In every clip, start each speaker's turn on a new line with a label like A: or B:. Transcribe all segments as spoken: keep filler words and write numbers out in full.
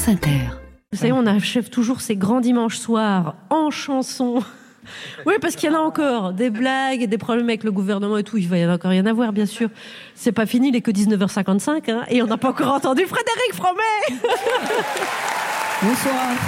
A: France Inter.
B: Vous savez, on achève toujours ces grands dimanches soirs en chanson. Oui, parce qu'il y en a encore des blagues et des problèmes avec le gouvernement et tout. Il va y en a encore rien à voir, bien sûr. C'est pas fini, il est que dix-neuf heures cinquante-cinq, hein, et on n'a pas encore entendu Frédéric Fromet.
C: Bonsoir.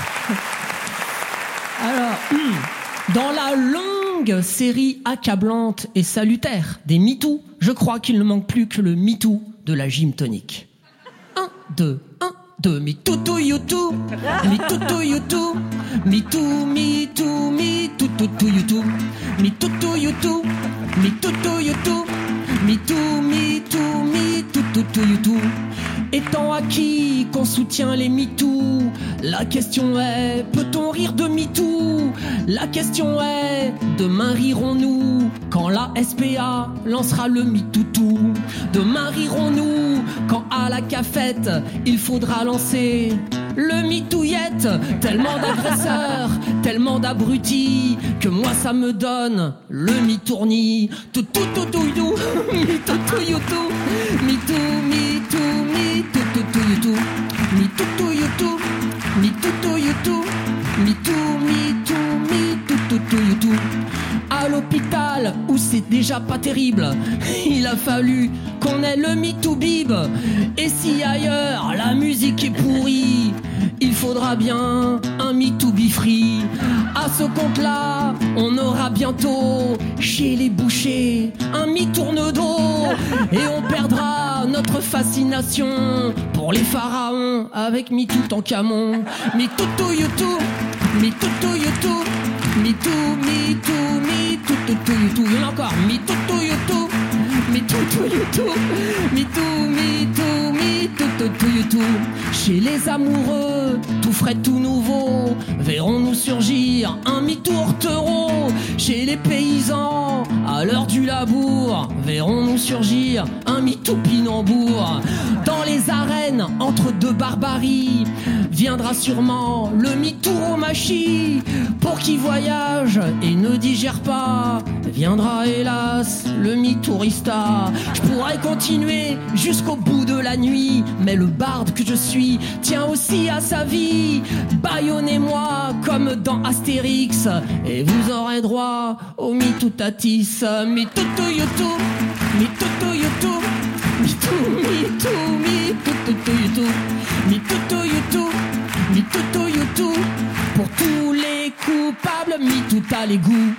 C: Alors, dans la longue série accablante et salutaire des MeToo, je crois qu'il ne manque plus que le MeToo de la gym tonique. Un, deux, un, deux, MeToo, to YouTube, MeToo, to YouTube, MeToo, MeToo, MeToo, to, to YouTube, MeToo, to YouTube, MeToo, to YouTube, MeToo, MeToo, MeToo, to, to YouTube. Étant acquis qu'on soutient les MeToo, la question est, peut-on rire de MeToo? La question est, demain rirons-nous quand la S P A lancera le MeToo? Demain rirons-nous quand à la cafette il faudra lancer le MeTooyette? Tellement d'agresseurs, tellement d'abrutis, que moi ça me donne le MeTournis. Tout tout tout tout tout, MeToo tout YouTube, MeToo, MeToo, MeToo tout tout YouTube, MeToo tout YouTube, MeToo tout YouTube, MeToo, MeToo, MeToo tout tout YouTube. À l'hôpital où c'est déjà pas terrible, il a fallu qu'on ait le MeToo Bib. Et si ailleurs la musique est pourrie, il faudra bien un MeToo Bifree. À ce compte-là, on aura bientôt chez les bouchers un mi-tourne-dos. Et on perdra notre fascination pour les pharaons avec MeToo Tancamon. MeToo to YouTube, MeToo to YouTube, MeToo, MeToo, MeToo to, to YouTube. Il y en a encore. MeToo to YouTube, MeToo to YouTube, MeToo, MeToo, MeToo to, to YouTube. Chez les amoureux, tout frais, tout nouveau, verrons-nous surgir un mi-tourtereau. Chez les paysans, à l'heure du labour, verrons-nous surgir un mi-toupinambour. Dans les arènes, entre deux barbaries, viendra sûrement le mi-touromachie. Pour qui voyage et ne digère pas, viendra hélas le mi-tourista. Je pourrais continuer jusqu'au bout de la nuit, mais le barde que je suis tient aussi à sa vie. Bâillonnez-moi comme dans Astérix, et vous aurez droit au mi-toutatis. Mi-tou to YouTube, mi-tou to YouTube, mi-tou, mi-tou, mi-tou to, to YouTube, mi-tou to YouTube, mi-tou to YouTube. Pour tous les coupables, MeToo à l'égout.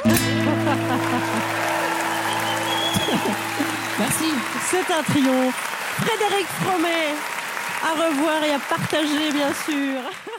C: Merci.
B: C'est un triomphe. Frédéric Fromet, à revoir et à partager, bien sûr.